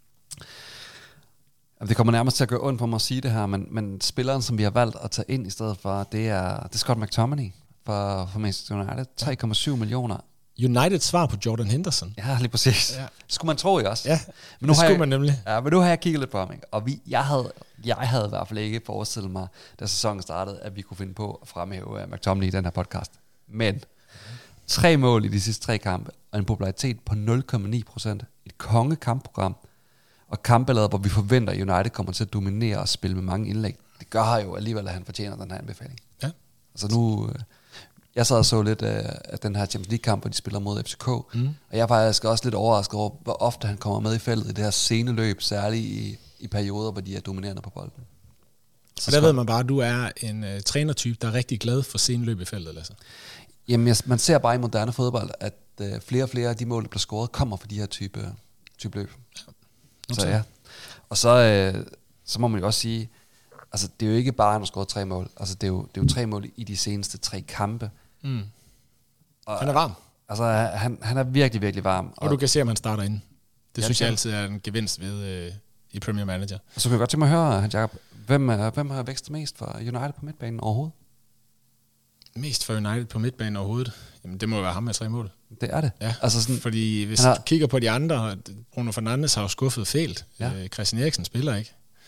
[SPEAKER 2] Det kommer nærmest til at gøre ondt på mig at sige det her, men, men spilleren, som vi har valgt at tage ind i stedet for, det er, det er Scott McTominay for, for Manchester United. tre komma syv millioner.
[SPEAKER 1] Uniteds svar på Jordan Henderson.
[SPEAKER 2] Ja, lige præcis. Ja. Skulle man tro i også.
[SPEAKER 1] Ja, men nu det skulle jeg, man nemlig.
[SPEAKER 2] Ja, men nu har jeg kigget lidt på ham, ikke? Og vi, jeg, havde, jeg havde i hvert fald ikke forestillet mig, da sæsonen startede, at vi kunne finde på at fremhæve uh, McTominay i den her podcast. Men tre mål i de sidste tre kampe, og en popularitet på nul komma ni procent. Et kongekampprogram, og kampbilledet, hvor vi forventer, at United kommer til at dominere og spille med mange indlæg. Det gør jo alligevel, at han fortjener den her anbefaling.
[SPEAKER 1] Ja.
[SPEAKER 2] Altså nu... Uh, Jeg sad og så lidt af, af den her Champions League-kamp, hvor de spiller mod F C K. Mm. Og jeg er faktisk også lidt overrasket over, hvor ofte han kommer med i feltet i det her sceneløb, særligt i, i perioder, hvor de er dominerende på bolden.
[SPEAKER 1] Så og der ved man bare, at du er en uh, trænertype, der er rigtig glad for sceneløb i feltet, Lasse.
[SPEAKER 2] Jamen, jeg, man ser bare i moderne fodbold, at uh, flere og flere af de mål, der bliver scoret, kommer fra de her type, type løb. Ja. Så ja. Og så, uh, så må man jo også sige, altså det er jo ikke bare, at han har scoret tre mål. Altså det er jo, det er jo tre mål i de seneste tre kampe. Mm.
[SPEAKER 1] Og, han er varm.
[SPEAKER 2] Altså han, han er virkelig, virkelig varm.
[SPEAKER 1] Og, og du kan se, om han starter ind. Det ja, synes jeg altid er en gevinst ved øh, i Premier Manager.
[SPEAKER 2] Og så kan jeg godt tænke mig at høre, Hans Jakob, hvem, er, hvem har vækstet mest for United på midtbanen overhovedet?
[SPEAKER 1] Mest for United på midtbanen overhovedet? Jamen det må jo være ham med tre mål.
[SPEAKER 2] Det er det.
[SPEAKER 1] Ja, altså sådan, fordi hvis har, du kigger på de andre, Bruno Fernandes har jo skuffet fælt. Ja. Øh, Christian Eriksen spiller ikke.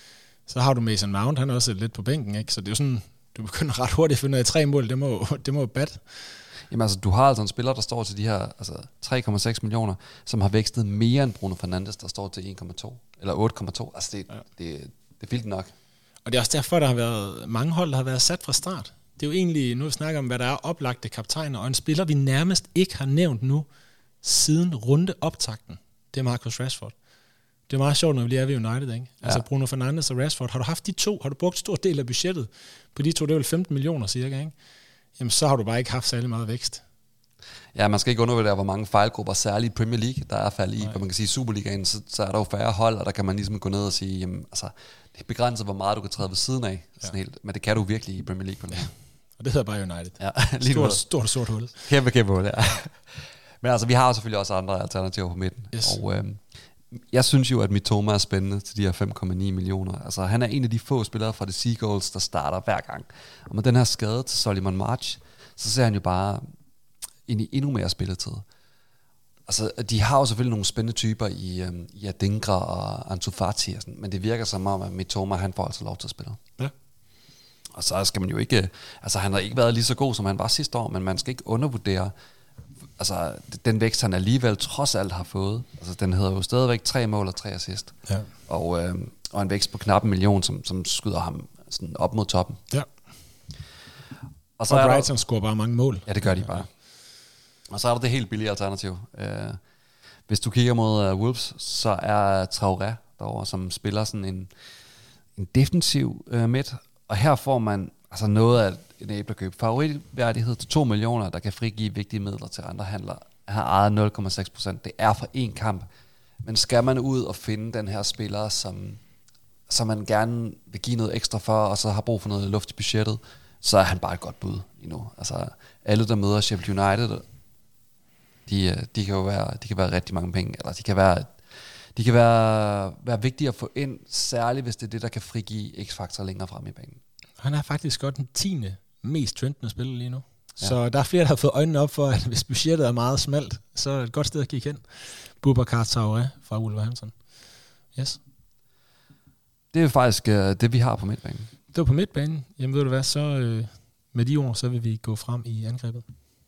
[SPEAKER 1] Så har du Mason Mount, han er også lidt på bænken, ikke? Så det er jo sådan, du begynder ret hurtigt at finde ud af tre mål, det må det må bat.
[SPEAKER 2] Jamen altså, du har altså en spiller, der står til de her altså, tre komma seks millioner, som har vækstet mere end Bruno Fernandes, der står til en komma to, eller otte komma to. Altså, det, ja. det, det er vildt nok.
[SPEAKER 1] Og det er også derfor, der har været mange hold, der har været sat fra start. Det er jo egentlig, nu vi snakker om, hvad der er oplagte kaptajner, og en spiller, vi nærmest ikke har nævnt nu, siden runde optakten, det er Marcus Rashford. Det er meget sjovt, når vi lige er ved United, ikke? Ja. Altså Bruno Fernandes og Rashford. Har du haft de to, har du brugt stor del af budgettet på de to, det er vel femten millioner cirka, ikke? Jamen så har du bare ikke haft særlig meget vækst.
[SPEAKER 2] Ja, man skal ikke undervurdere, hvor mange fejlgrupper, særligt i Premier League, der er faldet i, hvor man kan sige, i Superligaen, så, så er der jo færre hold, og der kan man ligesom gå ned og sige, jamen, altså, det er begrænset, hvor meget du kan træde ved siden af, sådan ja. helt, men det kan du virkelig i Premier League. Ja.
[SPEAKER 1] Og det hedder bare United.
[SPEAKER 2] Ja, lige
[SPEAKER 1] stort, stort, stort hul.
[SPEAKER 2] Kæmpe, kæmpe hul, ja. Men altså, vi har jo selvfølgelig også andre alternativer på midten, yes. og øhm, jeg synes jo, at Mitoma er spændende til de her fem komma ni millioner. Altså, han er en af de få spillere fra The Seagulls, der starter hver gang. Og med den her skade til Solomon March, så ser han jo bare ind i endnu mere spilletid. Altså, de har jo selvfølgelig nogle spændende typer i, um, i Adingra og Ansu Fati, og sådan, men det virker som om, at Mitoma, han får altså lov til at spille.
[SPEAKER 1] Ja.
[SPEAKER 2] Og så skal man jo ikke... Altså, han har ikke været lige så god, som han var sidste år, men man skal ikke undervurdere altså, den vækst, han alligevel trods alt har fået. Altså, den hedder jo stadigvæk tre mål og tre assist.
[SPEAKER 1] Ja.
[SPEAKER 2] Og, øh, og en vækst på knap en million, som, som skyder ham sådan op mod toppen.
[SPEAKER 1] Ja.
[SPEAKER 2] Og så
[SPEAKER 1] og
[SPEAKER 2] er
[SPEAKER 1] Brighton
[SPEAKER 2] der,
[SPEAKER 1] scorer bare mange mål.
[SPEAKER 2] Ja, det gør de bare. Og så er der det helt billige alternativ. Uh, hvis du kigger mod uh, Wolves, så er Traoré derovre, som spiller sådan en, en defensiv uh, midt. Og her får man altså noget af en æblerkøb. Favoritværdighed til to millioner, der kan frigive vigtige midler til andre handlere. Han har ejet nul komma seks procent. Det er for én kamp. Men skal man ud og finde den her spiller, som, som man gerne vil give noget ekstra for, og så har brug for noget luft i budgettet, så er han bare et godt bud endnu. Altså, alle, der møder Sheffield United, de, de kan jo være, de kan være rigtig mange penge, eller de kan være, de kan være, være vigtige at få ind, særligt hvis det er det, der kan frigive X-faktor længere frem i banen.
[SPEAKER 1] Han er faktisk godt den tiende mest trendende spiller lige nu. Ja. Så der er flere, der har fået øjnene op for, at hvis budgettet er meget smalt, så er det et godt sted at kigge hen. Boubacar Traoré fra Wolverhampton. Yes.
[SPEAKER 2] Det er faktisk uh, det, vi har på midtbanen.
[SPEAKER 1] Det var på midtbanen. Jamen ved du hvad, så øh, med de ord, så vil vi gå frem i angrebet.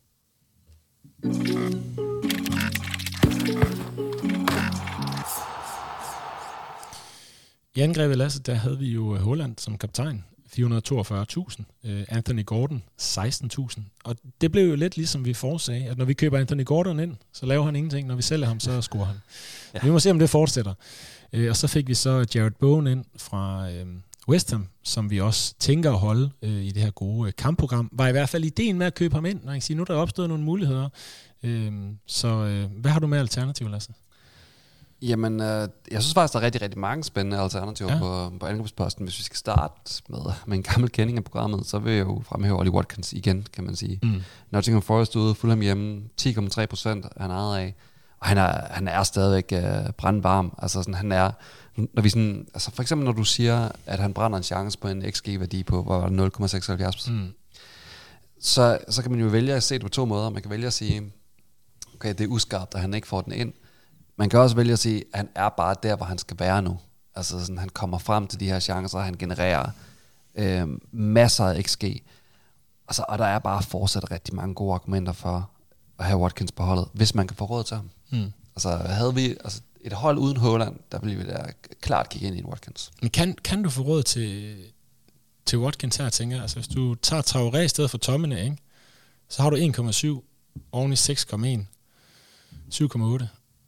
[SPEAKER 1] I angrebet, Lasse, der havde vi jo Haaland som kaptajn, fire hundrede og toogfyrre tusind. Uh, Anthony Gordon, seksten tusind. Og det blev jo lidt ligesom vi forudsagde, at når vi køber Anthony Gordon ind, så laver han ingenting. Når vi sælger ham, så scorer han. Ja. Vi må se, om det fortsætter. Uh, og så fik vi så Jared Bowen ind fra uh, West Ham, som vi også tænker at holde uh, i det her gode uh, kampprogram. Var i hvert fald ideen med at købe ham ind. Når jeg kan sige, nu er der opstået nogle muligheder. Uh, så uh, hvad har du med alternativ, Lasse?
[SPEAKER 2] Jamen, øh, jeg synes faktisk, der er rigtig, rigtig mange spændende alternativer ja. på, på angrebsposten. Hvis vi skal starte med, med en gammel kending af programmet, så vil jeg jo fremhæve Ollie Watkins igen, kan man sige. Mm. Nottingham Forest ude, Fulham hjemme, ti komma tre procent han er ejet af. Og han er, han er stadigvæk øh, brandvarm. Altså sådan, han er, når vi sådan, altså for eksempel når du siger, at han brænder en chance på en X G-værdi på, hvor var det nul komma seksoghalvfjerds procent, mm. så, så kan man jo vælge at se det på to måder. Man kan vælge at sige, okay, det er uskarpt, at han ikke får den ind. Man kan også vælge at sige, at han er bare der, hvor han skal være nu. Altså sådan, han kommer frem til de her chancer, og han genererer øh, masser af X G. Altså, og der er bare fortsat rigtig mange gode argumenter for at have Watkins på holdet, hvis man kan få råd til ham. Mm. Altså, havde vi altså, et hold uden Haaland, der ville vi da klart kigge ind i en Watkins.
[SPEAKER 1] Men kan, kan du få råd til, til Watkins her, tænker jeg? Altså, hvis du tager Traoré i stedet for Tomine, ikke? Så har du en komma syv oven i seks komma en. syv komma otte.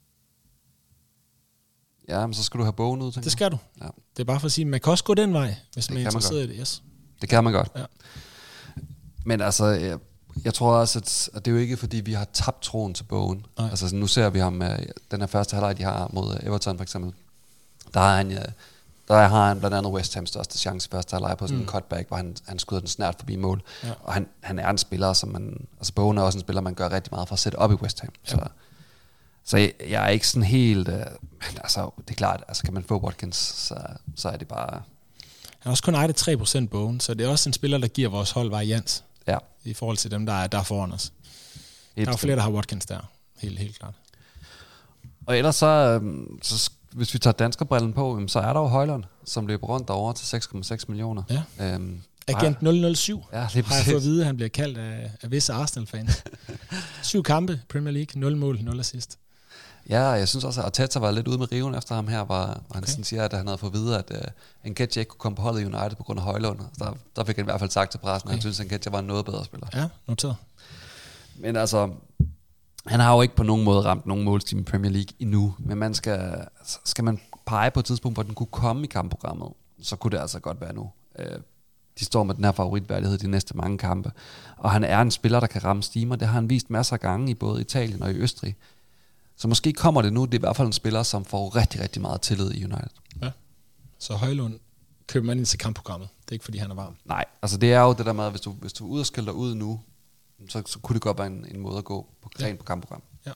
[SPEAKER 2] Ja, men så skal du have bogen ud, tænker
[SPEAKER 1] Det skal du.
[SPEAKER 2] Ja.
[SPEAKER 1] Det er bare for at sige, man kan også gå den vej, hvis
[SPEAKER 2] det
[SPEAKER 1] man er interesseret i det. Yes.
[SPEAKER 2] Det kan man godt.
[SPEAKER 1] Ja.
[SPEAKER 2] Men altså, jeg, jeg tror også, at, at det er jo ikke, fordi vi har tabt troen til bogen. Nej. Altså, nu ser vi ham, den her første halvleg, de har mod Everton for eksempel. Der har han, der har han blandt andet West Hams største chance i første halvleg på sådan mm. en cutback, hvor han, han skyder den snart forbi mål. Ja. Og han, han er en spiller, som man, altså bogen er også en spiller, man gør rigtig meget for at sætte op i West Ham. Ja. Så Så jeg, jeg er ikke sådan helt... Øh, men altså, det er klart, altså kan man få Watkins, så, så er det bare...
[SPEAKER 1] Han har også kun ejet tre procent bogen, så det er også en spiller, der giver vores hold varians.
[SPEAKER 2] Ja.
[SPEAKER 1] I forhold til dem, der er, der er foran os. Helt der er flere, der har Watkins der. Helt, helt klart.
[SPEAKER 2] Og ellers så, så hvis vi tager danskerbrillen på, så er der jo Højlund. som løber rundt derovre til seks komma seks millioner.
[SPEAKER 1] Ja.
[SPEAKER 2] Øhm,
[SPEAKER 1] Agent nul nul syv,
[SPEAKER 2] ja,
[SPEAKER 1] har jeg fået at vide, at han bliver kaldt af, af visse Arsenal-fans. Syv kampe, Premier League, nul mål, nul assist.
[SPEAKER 2] Ja, jeg synes også, at Arteta var lidt ude med riven efter ham her, hvor, hvor han okay. sådan siger, at han havde fået at vide, at uh, Nketiah ikke kunne komme på holdet i United på grund af Højlund. Der, der fik han i hvert fald sagt til pressen, okay. at han synes, at Nketiah var en noget bedre spiller.
[SPEAKER 1] Ja, noteret.
[SPEAKER 2] Men altså, han har jo ikke på nogen måde ramt nogen målsteam i Premier League endnu, men man skal, skal man pege på et tidspunkt, hvor den kunne komme i kampprogrammet, så kunne det altså godt være nu. Uh, de står med den her favoritværdighed de næste mange kampe, og han er en spiller, der kan ramme stimer. Det har han vist masser af gange i både Italien og i Østrig. Så måske kommer det nu. Det er i hvert fald en spiller, som får rigtig, rigtig meget tillid i United.
[SPEAKER 1] Ja. Så Højlund køber man ind til kampprogrammet. Det er ikke, fordi han er varm.
[SPEAKER 2] Nej, altså det er jo det der med, at hvis du, hvis du er ude og skælder ud nu, så, så kunne det godt være en, en måde at gå på træn ja. på kampprogram.
[SPEAKER 1] Ja.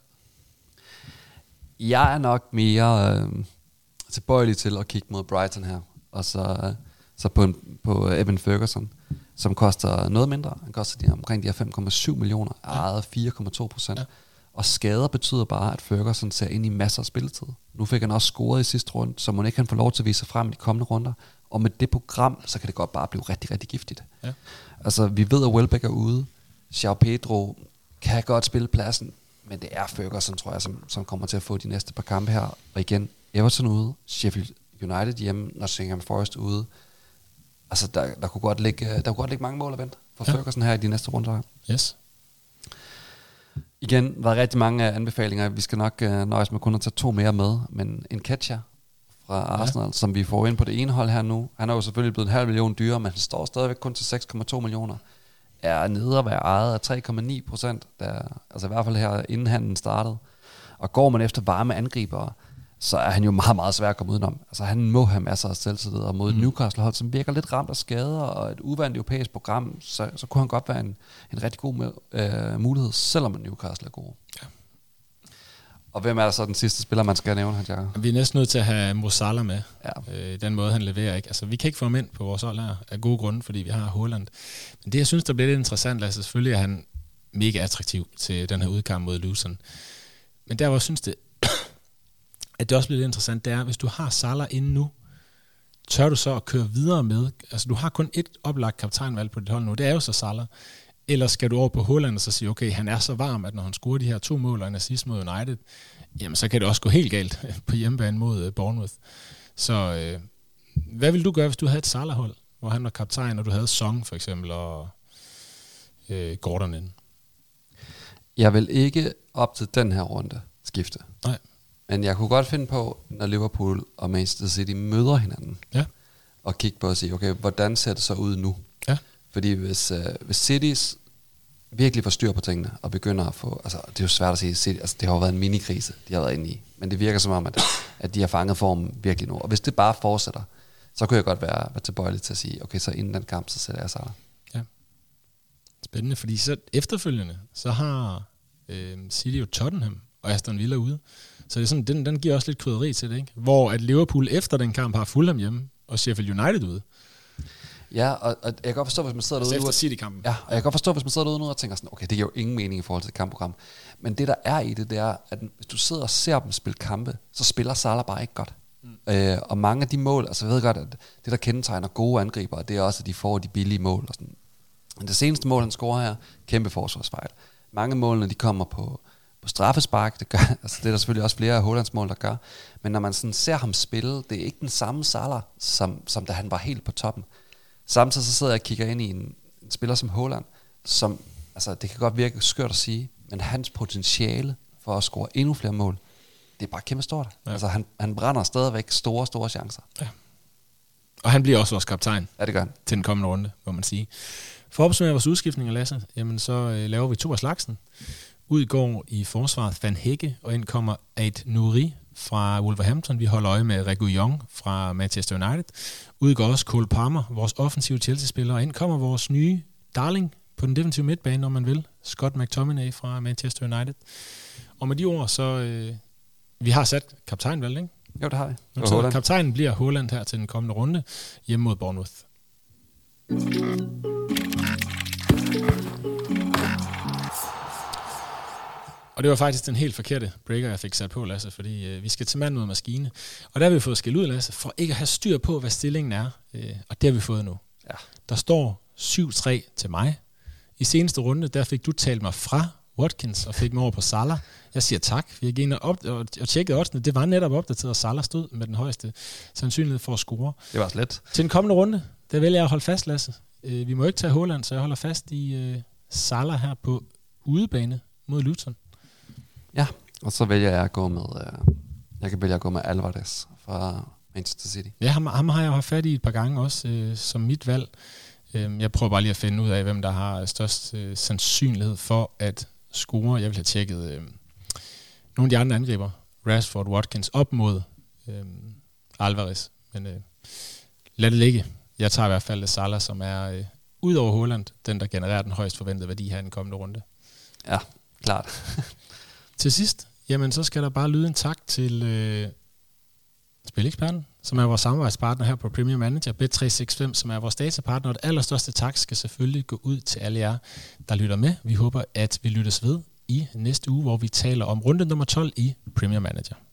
[SPEAKER 2] Jeg er nok mere øh, tilbøjelig til at kigge mod Brighton her, og så, så på, en, på Evan Ferguson, som koster noget mindre. Han koster de, omkring de her fem komma syv millioner, ja. ejet fire komma to procent. Ja. Og skader betyder bare, at Ferguson ser ind i masser af spilletid. Nu fik han også scoret i sidste runde, så må ikke han få lov til at vise sig frem i de kommende runder. Og med det program, så kan det godt bare blive rigtig, rigtig giftigt. Ja. Altså, vi ved, at Welbeck er ude. João Pedro kan godt spille pladsen, men det er Ferguson, tror jeg, som, som kommer til at få de næste par kampe her. Og igen, Everton ude, Sheffield United hjemme, Nottingham Forest ude. Altså, der, der, kunne godt ligge, der kunne godt ligge mange mål at vente for ja. Ferguson her i de næste runder.
[SPEAKER 1] Yes.
[SPEAKER 2] Igen, der er rigtig mange anbefalinger. Vi skal nok uh, nøjes med kun at tage to mere med, men Nketiah fra Arsenal, ja. som vi får ind på det ene hold her nu, han er jo selvfølgelig blevet en halv million dyrere, men han står stadigvæk kun til seks komma to millioner. Er nede at være ejet af tre komma ni procent, altså i hvert fald her inden handlen startede. Og går man efter varme angribere, så er han jo meget, meget svær at komme udenom. Altså han må have masser af selvtillid, og mod mm. Newcastle-hold, som virker lidt ramt af skader, og et uvandt europæisk program, så, så kunne han godt være en, en rigtig god øh, mulighed, selvom Newcastle er gode. Ja. Og hvem er så den sidste spiller, man skal nævne, Hans Jakob?
[SPEAKER 1] Vi er næsten nødt til at have Mo Salah med.
[SPEAKER 2] Ja.
[SPEAKER 1] Øh, den måde, han leverer. Ikke? Altså, vi kan ikke få ham ind på vores hold her, af gode grunde, fordi vi har Haaland. Men det, jeg synes, der bliver lidt interessant, Lasse, selvfølgelig er han mega attraktiv til den her udkamp mod Luton. Men der, hvor jeg synes, det at det også bliver lidt interessant, det er, hvis du har Salah inde nu, tør du så at køre videre med, altså du har kun et oplagt kaptajnvalg på dit hold nu, det er jo så Salah, eller skal du over på Haaland og så sige, okay, han er så varm, at når han scorer de her to mål og en assist mod United, jamen så kan det også gå helt galt på hjemmebane mod Bournemouth. Så øh, hvad vil du gøre, hvis du havde et Salah-hold, hvor han var kaptajn, og du havde Song for eksempel, og øh, Gordon inde?
[SPEAKER 2] Jeg vil ikke op til den her runde skifte.
[SPEAKER 1] Nej.
[SPEAKER 2] Men jeg kunne godt finde på, når Liverpool og Manchester City møder hinanden, ja. og kigge på og sige, okay, hvordan ser det så ud nu? Ja. Fordi hvis, uh, hvis City virkelig får styr på tingene, og begynder at få, altså det er jo svært at sige, City, altså det har jo været en minikrise, de har været inde i, men det virker som om, at, at de har fanget formen virkelig nu. Og hvis det bare fortsætter, så kunne jeg godt være, være tilbøjelig til at sige, okay, så inden den kamp, så sætter jeg Salah. Ja.
[SPEAKER 1] Spændende, fordi så efterfølgende, så har øh, City jo Tottenham og Aston Villa ude. Så det er sådan, den, den giver også lidt krydderi til det, ikke? Hvor at Liverpool efter den kamp har Fulham hjemme, og Sheffield United ude.
[SPEAKER 2] Ja, og, og jeg kan godt forstå, hvis man sidder
[SPEAKER 1] altså
[SPEAKER 2] derude...
[SPEAKER 1] efter City-kampen.
[SPEAKER 2] Ja, og jeg kan godt forstå, hvis man sidder derude nu og tænker sådan, okay, det giver jo ingen mening i forhold til et kampprogram. Men det, der er i det, det er, at hvis du sidder og ser dem spille kampe, så spiller Salah bare ikke godt. Mm. Øh, og mange af de mål, altså jeg ved godt, at det, der kendetegner gode angribere, det er også, at de får de billige mål. Og sådan. Men det seneste mål, han scorer her, kæmpe forsvarsfejl. Mange målene, de kommer på... på straffespark, det, gør, altså det er der selvfølgelig også flere af Haalands mål, der gør, men når man sådan ser ham spille, det er ikke den samme Salah, som, som da han var helt på toppen. Samtidig så sidder jeg og kigger ind i en, en spiller som Haaland, som, altså det kan godt virke skørt at sige, men hans potentiale for at score endnu flere mål, det er bare kæmpe stort. Ja. Altså han, han brænder stadigvæk store, store chancer. Ja.
[SPEAKER 1] Og han bliver også vores kaptajn.
[SPEAKER 2] Ja, det gør han.
[SPEAKER 1] Til den kommende runde, må man sige. For at opsummere vores udskiftninger, Lasse, jamen så øh, laver vi to af slagsen. Ud går i forsvaret Van Hække, og ind kommer Ait Nouri fra Wolverhampton. Vi holder øje med Reguilon fra Manchester United. Ud går også Cole Palmer, vores offensive Chelsea-spiller. Og ind kommer vores nye darling på den defensive midtbane, når man vil. Scott McTominay fra Manchester United. Og med de ord, så... Øh, vi har sat kaptajnvalg, ikke?
[SPEAKER 2] Jo, det har vi.
[SPEAKER 1] Det så kaptajnen bliver Haaland her til den kommende runde, hjemme mod Bournemouth. Og det var faktisk den helt forkerte breaker, jeg fik sat på, Lasse, fordi øh, vi skal til mand mod maskine. Og der har vi fået skæld ud, Lasse, for ikke at have styr på, hvad stillingen er. Øh, og det har vi fået nu.
[SPEAKER 2] Ja.
[SPEAKER 1] Der står syv tre til mig. I seneste runde, der fik du talt mig fra Watkins og fik mig over på Salah. Jeg siger tak. Vi gik ind og, op- og, og tjekkede oddsene. Det var netop opdateret, og Salah stod med den højeste sandsynlighed for at score.
[SPEAKER 2] Det var slet.
[SPEAKER 1] Til den kommende runde, der vælger jeg at holde fast, Lasse. Øh, vi må ikke tage Haaland, så jeg holder fast i øh, Salah her på udebane mod Luton.
[SPEAKER 2] Ja, og så vælger jeg at gå med, øh, jeg kan vælge at gå med Alvarez fra Manchester City.
[SPEAKER 1] Ja, ham, ham har jeg haft fat i et par gange også øh, som mit valg. Øh, jeg prøver bare lige at finde ud af, hvem der har størst øh, sandsynlighed for at score. Jeg vil have tjekket øh, nogle af de andre angriber. Rashford, Watkins op mod øh, Alvarez. Men øh, lad det ligge. Jeg tager i hvert fald Salah, som er øh, ud over Haaland, den der genererer den højst forventede værdi her i den kommende runde.
[SPEAKER 2] Ja, klart.
[SPEAKER 1] Til sidst, jamen så skal der bare lyde en tak til øh, Spileksperten, som er vores samarbejdspartner her på Premier Manager, Bet tre seks fem, som er vores datapartner, og det allerstørste tak skal selvfølgelig gå ud til alle jer, der lytter med. Vi håber, at vi lyttes ved i næste uge, hvor vi taler om runde nummer tolv i Premier Manager.